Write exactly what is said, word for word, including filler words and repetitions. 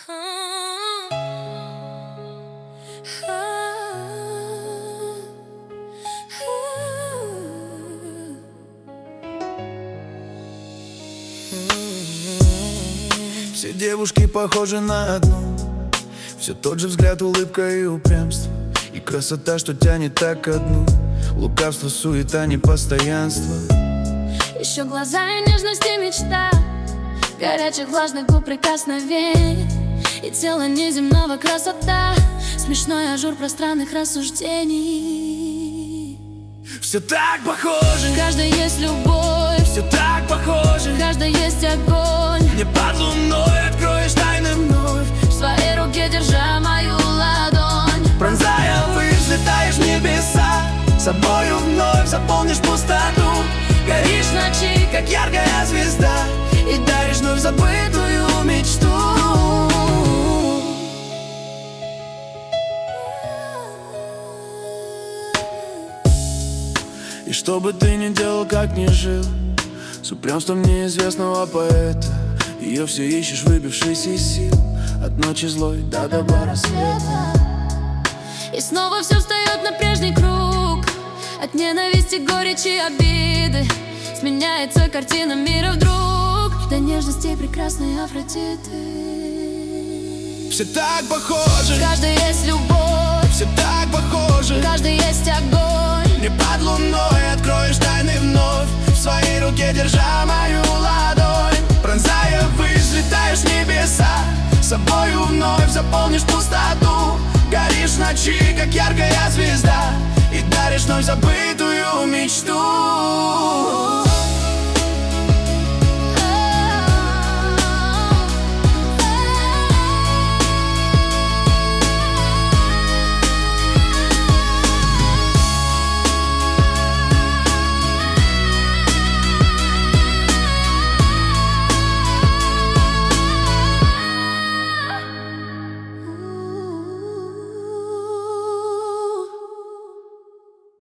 Все девушки похожи на одну, все тот же взгляд, улыбка и упрямство, и красота, что тянет так ко дну. Лукавство, суета, непостоянство. Еще глаза и нежность и мечта, горячих влажных губ прикосновений, и тело неземного красота, смешной ажур пространных рассуждений. Все так похоже, в каждой есть любовь, все так похоже, в каждой есть огонь. Мне под луной откроешь тайны вновь, в своей руке держа мою ладонь. Пронзая ввысь, взлетаешь в небеса, собою вновь заполнишь пустоту. Горишь в ночи, как яркая звезда, и даришь вновь забытую мечту. И что бы ты ни делал, как ни жил, с упрямством неизвестного поэта, ее все ищешь, выбившись из сил, от ночи злой до доба рассвета. И снова все встает на прежний круг, от ненависти, горечи, обиды. Сменяется картина мира вдруг до нежности прекрасной Афродиты. Все так похоже, в каждой есть любовь, все так похоже, в каждой есть огонь. Не под луной откроешь тайны вновь, в своей руке держа мою ладонь. Пронзая ввысь, взлетаешь в небеса, собою вновь заполнишь пустоту. Горишь в ночи, как яркая звезда, и даришь вновь забытую мечту.